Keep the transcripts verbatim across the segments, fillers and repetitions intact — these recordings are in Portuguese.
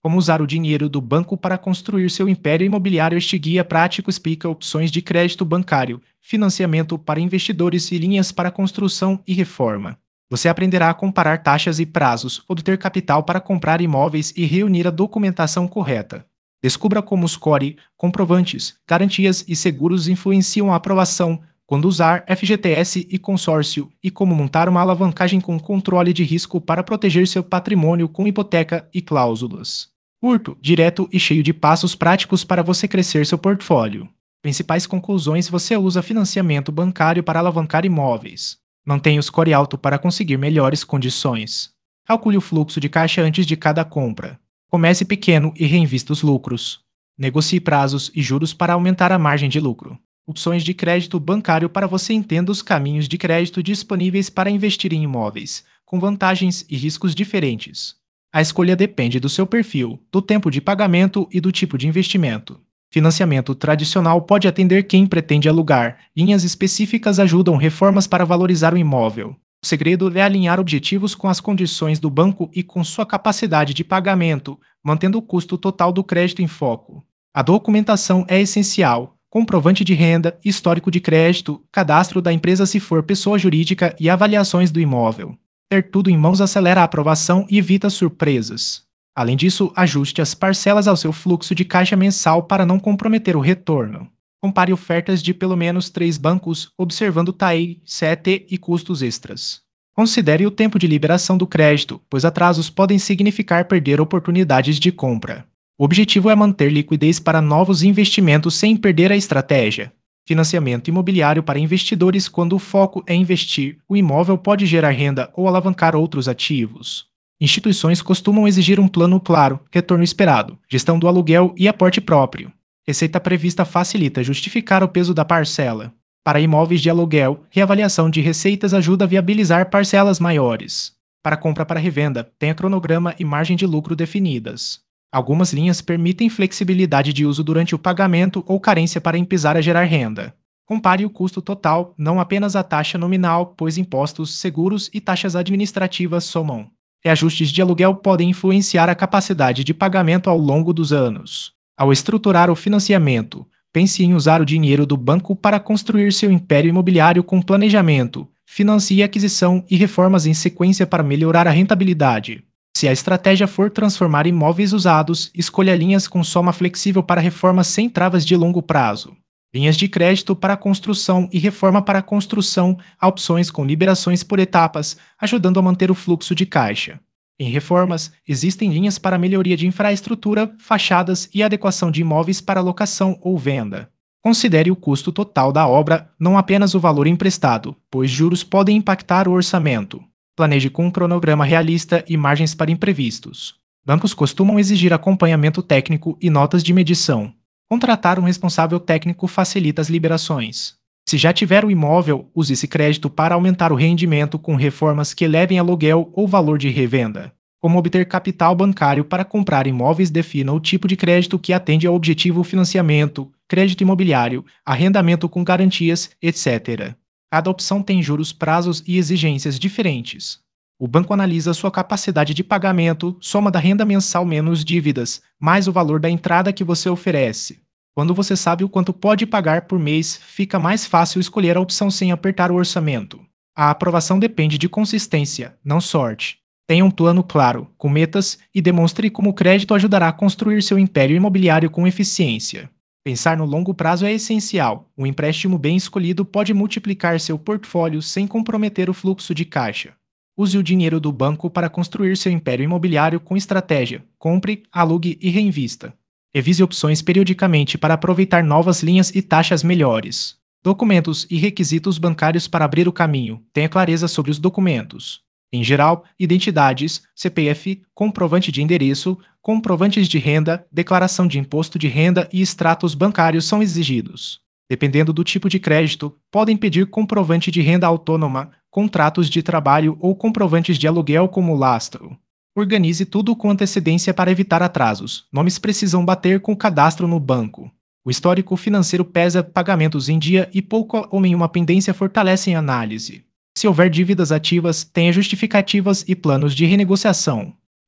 Como usar o dinheiro do banco para construir seu império imobiliário? Este guia prático explica opções de crédito bancário, financiamento para investidores e linhas para construção e reforma. Você aprenderá a comparar taxas e prazos, obter capital para comprar imóveis e reunir a documentação correta. Descubra como os core, comprovantes, garantias e seguros influenciam a aprovação, quando usar F G T S e consórcio, e como montar uma alavancagem com controle de risco para proteger seu patrimônio com hipoteca e cláusulas. Curto, direto e cheio de passos práticos para você crescer seu portfólio. Principais conclusões: você usa financiamento bancário para alavancar imóveis. Mantenha o score alto para conseguir melhores condições. Calcule o fluxo de caixa antes de cada compra. Comece pequeno e reinvista os lucros. Negocie prazos e juros para aumentar a margem de lucro. Opções de crédito bancário para você entenda os caminhos de crédito disponíveis para investir em imóveis, com vantagens e riscos diferentes. A escolha depende do seu perfil, do tempo de pagamento e do tipo de investimento. Financiamento tradicional pode atender quem pretende alugar, linhas específicas ajudam reformas para valorizar o imóvel. O segredo é alinhar objetivos com as condições do banco e com sua capacidade de pagamento, mantendo o custo total do crédito em foco. A documentação é essencial: comprovante de renda, histórico de crédito, cadastro da empresa se for pessoa jurídica e avaliações do imóvel. Ter tudo em mãos acelera a aprovação e evita surpresas. Além disso, ajuste as parcelas ao seu fluxo de caixa mensal para não comprometer o retorno. Compare ofertas de pelo menos três bancos, observando T A E, C E T e custos extras. Considere o tempo de liberação do crédito, pois atrasos podem significar perder oportunidades de compra. O objetivo é manter liquidez para novos investimentos sem perder a estratégia. Financiamento imobiliário para investidores: quando o foco é investir, o imóvel pode gerar renda ou alavancar outros ativos. Instituições costumam exigir um plano claro, retorno esperado, gestão do aluguel e aporte próprio. Receita prevista facilita justificar o peso da parcela. Para imóveis de aluguel, reavaliação de receitas ajuda a viabilizar parcelas maiores. Para compra para revenda, tenha cronograma e margem de lucro definidas. Algumas linhas permitem flexibilidade de uso durante o pagamento ou carência para empisar a gerar renda. Compare o custo total, não apenas a taxa nominal, pois impostos, seguros e taxas administrativas somam. Reajustes de aluguel podem influenciar a capacidade de pagamento ao longo dos anos. Ao estruturar o financiamento, pense em usar o dinheiro do banco para construir seu império imobiliário com planejamento. Financie aquisição e reformas em sequência para melhorar a rentabilidade. Se a estratégia for transformar imóveis usados, escolha linhas com soma flexível para reformas sem travas de longo prazo. Linhas de crédito para construção e reforma para construção, há opções com liberações por etapas, ajudando a manter o fluxo de caixa. Em reformas, existem linhas para melhoria de infraestrutura, fachadas e adequação de imóveis para locação ou venda. Considere o custo total da obra, não apenas o valor emprestado, pois juros podem impactar o orçamento. Planeje com um cronograma realista e margens para imprevistos. Bancos costumam exigir acompanhamento técnico e notas de medição. Contratar um responsável técnico facilita as liberações. Se já tiver o imóvel, use esse crédito para aumentar o rendimento com reformas que elevem aluguel ou valor de revenda. Como obter capital bancário para comprar imóveis? Defina o tipo de crédito que atende ao objetivo: financiamento, crédito imobiliário, arrendamento com garantias, etcétera. Cada opção tem juros, prazos e exigências diferentes. O banco analisa sua capacidade de pagamento, soma da renda mensal menos dívidas, mais o valor da entrada que você oferece. Quando você sabe o quanto pode pagar por mês, fica mais fácil escolher a opção sem apertar o orçamento. A aprovação depende de consistência, não sorte. Tenha um plano claro, com metas, e demonstre como o crédito ajudará a construir seu império imobiliário com eficiência. Pensar no longo prazo é essencial. Um empréstimo bem escolhido pode multiplicar seu portfólio sem comprometer o fluxo de caixa. Use o dinheiro do banco para construir seu império imobiliário com estratégia. Compre, alugue e reinvista. Revise opções periodicamente para aproveitar novas linhas e taxas melhores. Documentos e requisitos bancários para abrir o caminho. Tenha clareza sobre os documentos. Em geral, identidades, C P F, comprovante de endereço, comprovantes de renda, declaração de imposto de renda e extratos bancários são exigidos. Dependendo do tipo de crédito, podem pedir comprovante de renda autônoma, contratos de trabalho ou comprovantes de aluguel como lastro. Organize tudo com antecedência para evitar atrasos. Nomes precisam bater com o cadastro no banco. O histórico financeiro pesa: pagamentos em dia e pouca ou nenhuma pendência fortalecem a análise. Se houver dívidas ativas, tenha justificativas e planos de renegociação.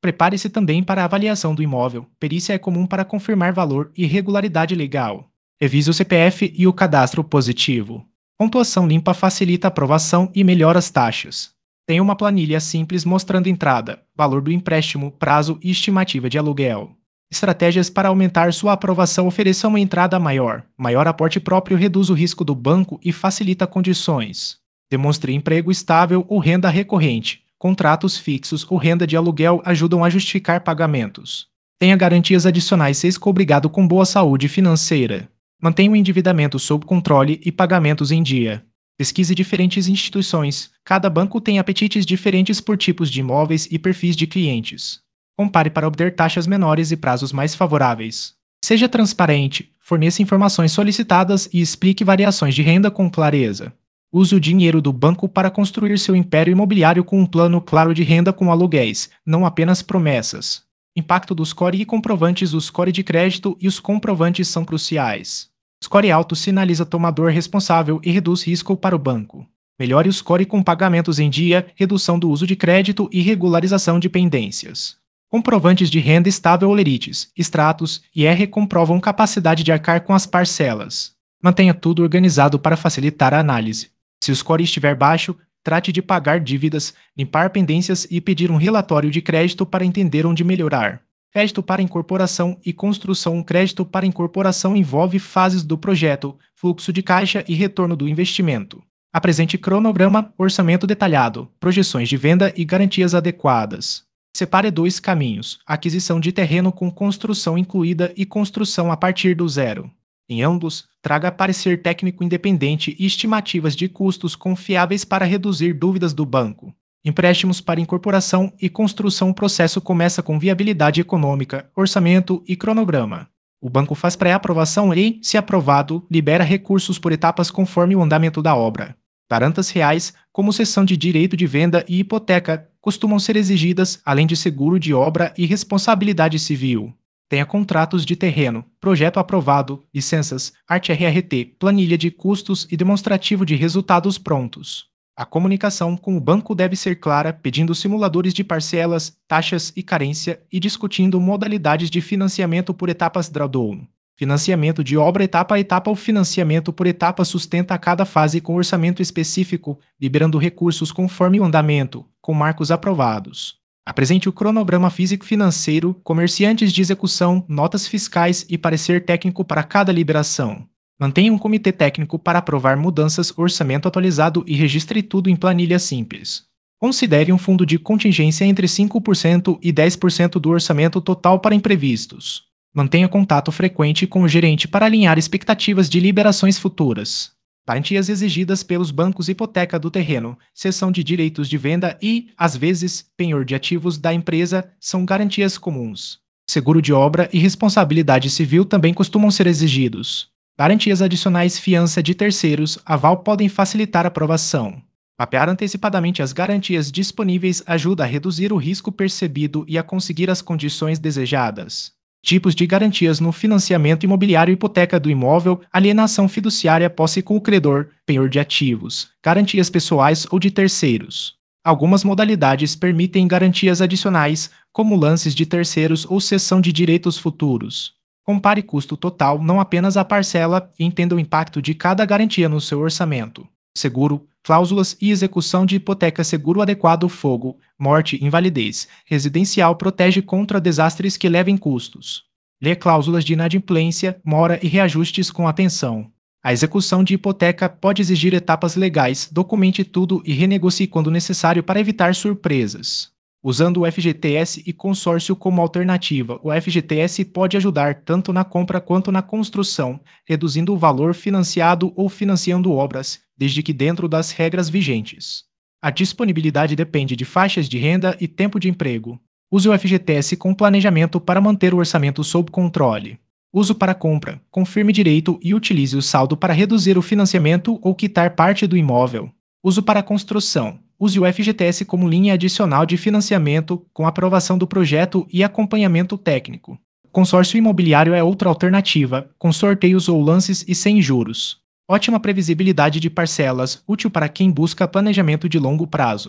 Prepare-se também para a avaliação do imóvel. Perícia é comum para confirmar valor e regularidade legal. Revise o C P F e o cadastro positivo. Pontuação limpa facilita a aprovação e melhora as taxas. Tem uma planilha simples mostrando entrada, valor do empréstimo, prazo e estimativa de aluguel. Estratégias para aumentar sua aprovação ofereçam uma entrada maior. Maior aporte próprio reduz o risco do banco e facilita condições. Demonstre emprego estável ou renda recorrente. Contratos fixos ou renda de aluguel ajudam a justificar pagamentos. Tenha garantias adicionais se obrigado com boa saúde financeira. Mantenha o endividamento sob controle e pagamentos em dia. Pesquise diferentes instituições. Cada banco tem apetites diferentes por tipos de imóveis e perfis de clientes. Compare para obter taxas menores e prazos mais favoráveis. Seja transparente, forneça informações solicitadas e explique variações de renda com clareza. Use o dinheiro do banco para construir seu império imobiliário com um plano claro de renda com aluguéis, não apenas promessas. Impacto do score e comprovantes. O score de crédito e os comprovantes são cruciais. Score alto sinaliza tomador responsável e reduz risco para o banco. Melhore o score com pagamentos em dia, redução do uso de crédito e regularização de pendências. Comprovantes de renda estável ou lerites, extratos e R comprovam capacidade de arcar com as parcelas. Mantenha tudo organizado para facilitar a análise. Se o score estiver baixo, trate de pagar dívidas, limpar pendências e pedir um relatório de crédito para entender onde melhorar. Crédito para incorporação e construção. Um crédito para incorporação envolve fases do projeto, fluxo de caixa e retorno do investimento. Apresente cronograma, orçamento detalhado, projeções de venda e garantias adequadas. Separe dois caminhos: aquisição de terreno com construção incluída e construção a partir do zero. Em ambos, traga parecer técnico independente e estimativas de custos confiáveis para reduzir dúvidas do banco. Empréstimos para incorporação e construção. O processo começa com viabilidade econômica, orçamento e cronograma. O banco faz pré-aprovação e, se aprovado, libera recursos por etapas conforme o andamento da obra. Garantas reais, como cessão de direito de venda e hipoteca, costumam ser exigidas, além de seguro de obra e responsabilidade civil. Tenha contratos de terreno, projeto aprovado, licenças, arte R R T, planilha de custos e demonstrativo de resultados prontos. A comunicação com o banco deve ser clara, pedindo simuladores de parcelas, taxas e carência e discutindo modalidades de financiamento por etapas drawdown. Financiamento de obra etapa a etapa. O financiamento por etapa sustenta cada fase com orçamento específico, liberando recursos conforme o andamento, com marcos aprovados. Apresente o cronograma físico-financeiro, comerciantes de execução, notas fiscais e parecer técnico para cada liberação. Mantenha um comitê técnico para aprovar mudanças, orçamento atualizado e registre tudo em planilha simples. Considere um fundo de contingência entre cinco por cento e dez por cento do orçamento total para imprevistos. Mantenha contato frequente com o gerente para alinhar expectativas de liberações futuras. Garantias exigidas pelos bancos: hipoteca do terreno, cessão de direitos de venda e, às vezes, penhor de ativos da empresa são garantias comuns. Seguro de obra e responsabilidade civil também costumam ser exigidos. Garantias adicionais, fiança de terceiros, aval podem facilitar a aprovação. Mapear antecipadamente as garantias disponíveis ajuda a reduzir o risco percebido e a conseguir as condições desejadas. Tipos de garantias no financiamento imobiliário: hipoteca do imóvel, alienação fiduciária, posse com o credor, penhor de ativos, garantias pessoais ou de terceiros. Algumas modalidades permitem garantias adicionais, como lances de terceiros ou cessão de direitos futuros. Compare custo total, não apenas a parcela, e entenda o impacto de cada garantia no seu orçamento. Seguro, cláusulas e execução de hipoteca. Seguro adequado: fogo, morte, invalidez. Residencial protege contra desastres que levem custos. Lê cláusulas de inadimplência, mora e reajustes com atenção. A execução de hipoteca pode exigir etapas legais. Documente tudo e renegocie quando necessário para evitar surpresas. Usando o F G T S e consórcio como alternativa, o F G T S pode ajudar tanto na compra quanto na construção, reduzindo o valor financiado ou financiando obras, desde que dentro das regras vigentes. A disponibilidade depende de faixas de renda e tempo de emprego. Use o F G T S com planejamento para manter o orçamento sob controle. Uso para compra: confirme direito e utilize o saldo para reduzir o financiamento ou quitar parte do imóvel. Uso para construção: use o F G T S como linha adicional de financiamento, com aprovação do projeto e acompanhamento técnico. Consórcio imobiliário é outra alternativa, com sorteios ou lances e sem juros. Ótima previsibilidade de parcelas, útil para quem busca planejamento de longo prazo.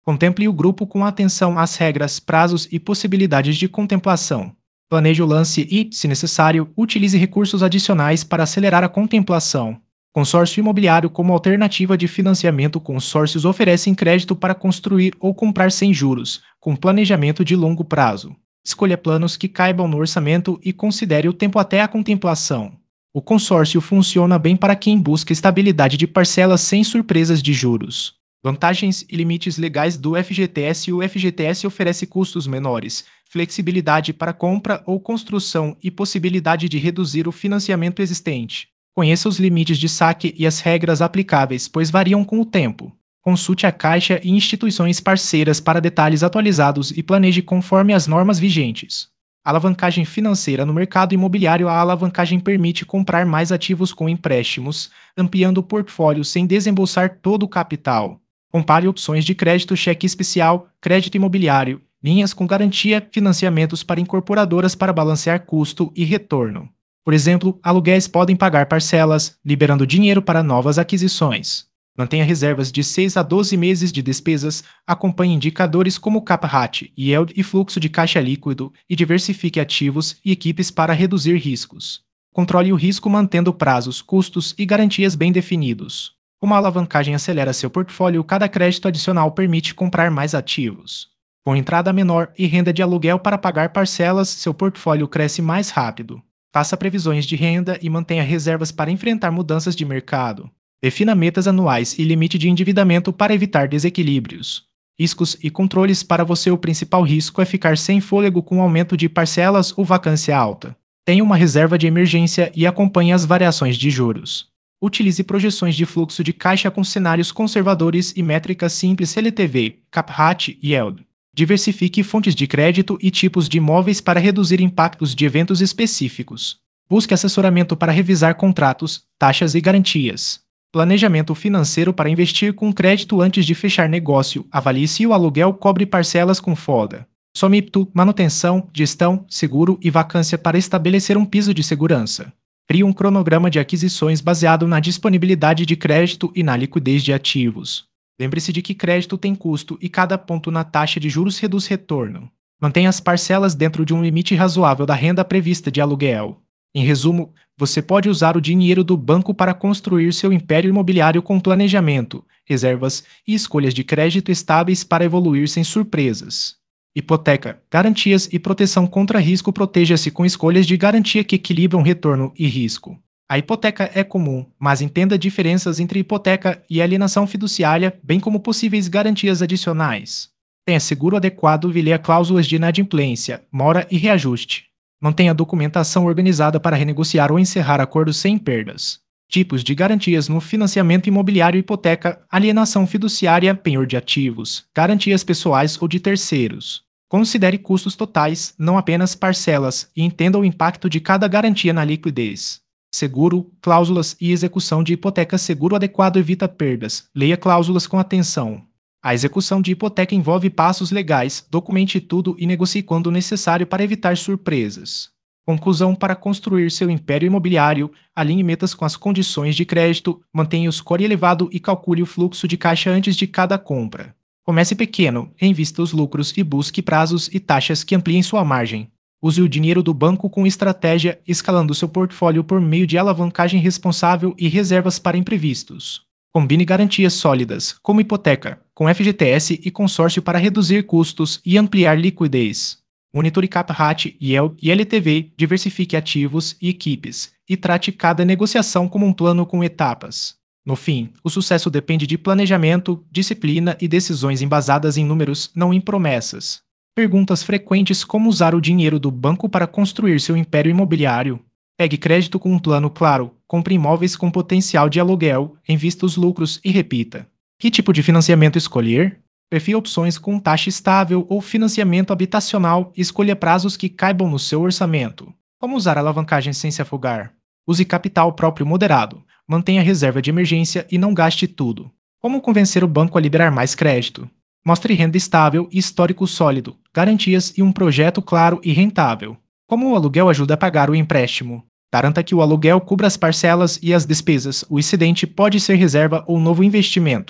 Contemple o grupo com atenção às regras, prazos e possibilidades de contemplação. Planeje o lance e, se necessário, utilize recursos adicionais para acelerar a contemplação. Consórcio imobiliário como alternativa de financiamento. Consórcios oferecem crédito para construir ou comprar sem juros, com planejamento de longo prazo. Escolha planos que caibam no orçamento e considere o tempo até a contemplação. O consórcio funciona bem para quem busca estabilidade de parcelas sem surpresas de juros. Vantagens e limites legais do F G T S. O F G T S oferece custos menores, flexibilidade para compra ou construção e possibilidade de reduzir o financiamento existente. Conheça os limites de saque e as regras aplicáveis, pois variam com o tempo. Consulte a Caixa e instituições parceiras para detalhes atualizados e planeje conforme as normas vigentes. Alavancagem financeira no mercado imobiliário. A alavancagem permite comprar mais ativos com empréstimos, ampliando o portfólio sem desembolsar todo o capital. Compare opções de crédito, cheque especial, crédito imobiliário, linhas com garantia, financiamentos para incorporadoras para balancear custo e retorno. Por exemplo, aluguéis podem pagar parcelas, liberando dinheiro para novas aquisições. Mantenha reservas de seis a doze meses de despesas, acompanhe indicadores como Cap Rate, Yield e fluxo de caixa líquido e diversifique ativos e equipes para reduzir riscos. Controle o risco mantendo prazos, custos e garantias bem definidos. Como a alavancagem acelera seu portfólio, cada crédito adicional permite comprar mais ativos. Com entrada menor e renda de aluguel para pagar parcelas, seu portfólio cresce mais rápido. Faça previsões de renda e mantenha reservas para enfrentar mudanças de mercado. Defina metas anuais e limite de endividamento para evitar desequilíbrios. Riscos e controles. Para você, o principal risco é ficar sem fôlego com aumento de parcelas ou vacância alta. Tenha uma reserva de emergência e acompanhe as variações de juros. Utilize projeções de fluxo de caixa com cenários conservadores e métricas simples L T V, Cap Rate e Yield. Diversifique fontes de crédito e tipos de imóveis para reduzir impactos de eventos específicos. Busque assessoramento para revisar contratos, taxas e garantias. Planejamento financeiro para investir com crédito antes de fechar negócio. Avalie se o aluguel cobre parcelas com folga. Some I P T U, manutenção, gestão, seguro e vacância para estabelecer um piso de segurança. Crie um cronograma de aquisições baseado na disponibilidade de crédito e na liquidez de ativos. Lembre-se de que crédito tem custo e cada ponto na taxa de juros reduz retorno. Mantenha as parcelas dentro de um limite razoável da renda prevista de aluguel. Em resumo, você pode usar o dinheiro do banco para construir seu império imobiliário com planejamento, reservas e escolhas de crédito estáveis para evoluir sem surpresas. Hipoteca, garantias e proteção contra risco. Proteja-se com escolhas de garantia que equilibram retorno e risco. A hipoteca é comum, mas entenda diferenças entre hipoteca e alienação fiduciária, bem como possíveis garantias adicionais. Tenha seguro adequado e leia cláusulas de inadimplência, mora e reajuste. Mantenha documentação organizada para renegociar ou encerrar acordos sem perdas. Tipos de garantias no financiamento imobiliário: hipoteca, alienação fiduciária, penhor de ativos, garantias pessoais ou de terceiros. Considere custos totais, não apenas parcelas, e entenda o impacto de cada garantia na liquidez. Seguro, cláusulas e execução de hipoteca. Seguro adequado evita perdas. Leia cláusulas com atenção. A execução de hipoteca envolve passos legais, documente tudo e negocie quando necessário para evitar surpresas. Conclusão: para construir seu império imobiliário, alinhe metas com as condições de crédito, mantenha o score elevado e calcule o fluxo de caixa antes de cada compra. Comece pequeno, reinvista os lucros e busque prazos e taxas que ampliem sua margem. Use o dinheiro do banco com estratégia, escalando seu portfólio por meio de alavancagem responsável e reservas para imprevistos. Combine garantias sólidas, como hipoteca, com F G T S e consórcio para reduzir custos e ampliar liquidez. Monitore Cap Rate, Yield e L T V, diversifique ativos e equipes, e trate cada negociação como um plano com etapas. No fim, o sucesso depende de planejamento, disciplina e decisões embasadas em números, não em promessas. Perguntas frequentes: como usar o dinheiro do banco para construir seu império imobiliário? Pegue crédito com um plano claro, compre imóveis com potencial de aluguel, invista os lucros e repita. Que tipo de financiamento escolher? Prefira opções com taxa estável ou financiamento habitacional e escolha prazos que caibam no seu orçamento. Como usar alavancagem sem se afogar? Use capital próprio moderado, mantenha reserva de emergência e não gaste tudo. Como convencer o banco a liberar mais crédito? Mostre renda estável e histórico sólido, garantias e um projeto claro e rentável. Como o aluguel ajuda a pagar o empréstimo? Garanta que o aluguel cubra as parcelas e as despesas. O excedente pode ser reserva ou novo investimento.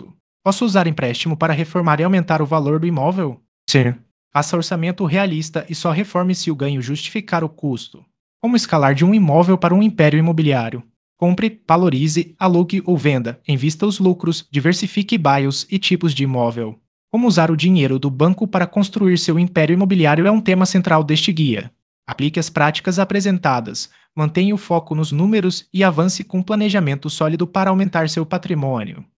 Posso usar empréstimo para reformar e aumentar o valor do imóvel? Sim. Faça orçamento realista e só reforme se o ganho justificar o custo. Como escalar de um imóvel para um império imobiliário? Compre, valorize, alugue ou venda, invista os lucros, diversifique baios e tipos de imóvel. Como usar o dinheiro do banco para construir seu império imobiliário é um tema central deste guia. Aplique as práticas apresentadas, mantenha o foco nos números e avance com um planejamento sólido para aumentar seu patrimônio.